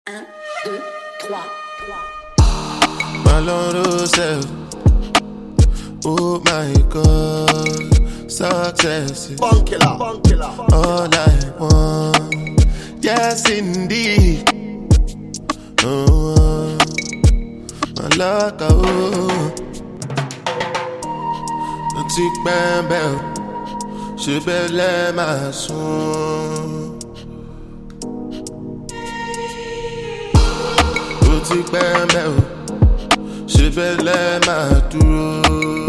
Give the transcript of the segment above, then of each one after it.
1, 2, 3. My Lord, oh self. Oh my God, success is all I want. Yes, indeed. Oh, my luck, oh. The tick bam bell, she belle my son. The tick bam bell, she belle my duro.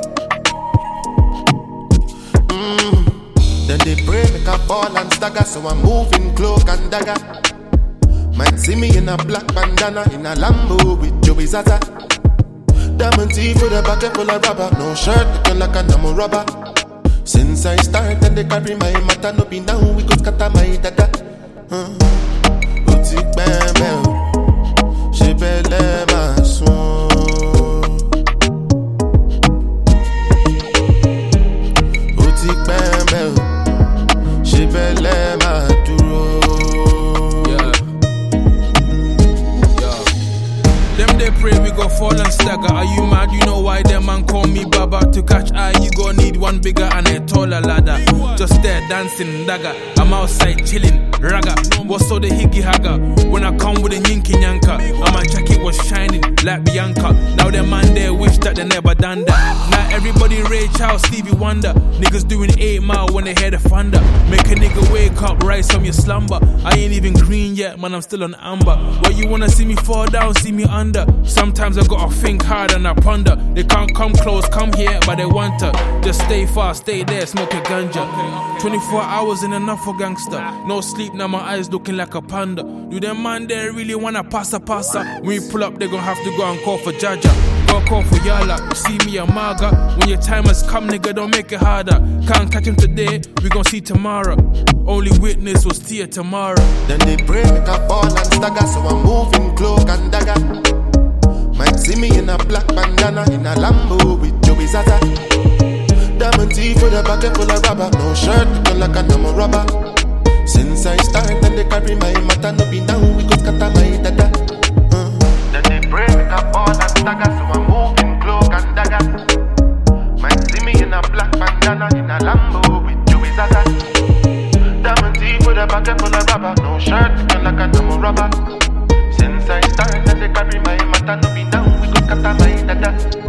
Then they pray make I fall and stagger, so I'm moving cloak and dagger. Might see me in a black bandana, in a Lambo with Joey Zaza. Diamond teeth with a bucket full of rubber, no shirt looking like a namo rubber. Since I start and they carry my matter, no be now we go scatter my dada. Boutique bam bam, she belle my son. Boutique bam bam, she belle my duro. Them they pray we go fall and stagger. Are you mad? You know why them man call me Baba? To catch eye you gon' need one bigger and a taller ladder. Just there dancing dagger. I'm outside chilling raga. What's so the higgy hagger? When I come with a yinky yanka, and my jacket was shining like Bianca. Now them man there wish that they never done that. Now everybody Ray Charles, Stevie Wonder. Niggas doing 8 mile when they hear the thunder. Make a nigga wake up, rise from your slumber. I ain't even green yet, man, I'm still on amber. Why you wanna see me fall down, see me under? Sometimes I gotta think hard and I ponder. They can't come close, come here, but they want to. Just stay far, stay there, smoke a ganja. 24 hours ain't enough for gangster. No sleep, now my eyes looking like a panda. Do them man there really wanna passa? When we pull up, they gon' have to go and call for Jaja. Go call for Yala, you see me a maga. When your time has come, nigga, don't make it harder. Can't catch him today, we gon' see tomorrow. Only witness was Tia tomorrow. Then they pray make I fall and stagger, so I'm moving cloak and dagger. Might see me in a black bandana, in a Lambo with Joey Zaza. Diamond teeth with a bucket full of rubber, no shirt looking like a namo rubber. Since I start and they carry my matter, no be now we go scatter my dada. Then they pray make I fall and stagger, so I'm moving cloak and dagger. Might see me in a black bandana, in a Lambo with Joey Zaza. Diamond teeth with a bucket full of rubber, no shirt looking like a namo rubber. Since I start and they carry my matter, no be now we go scatter my dada.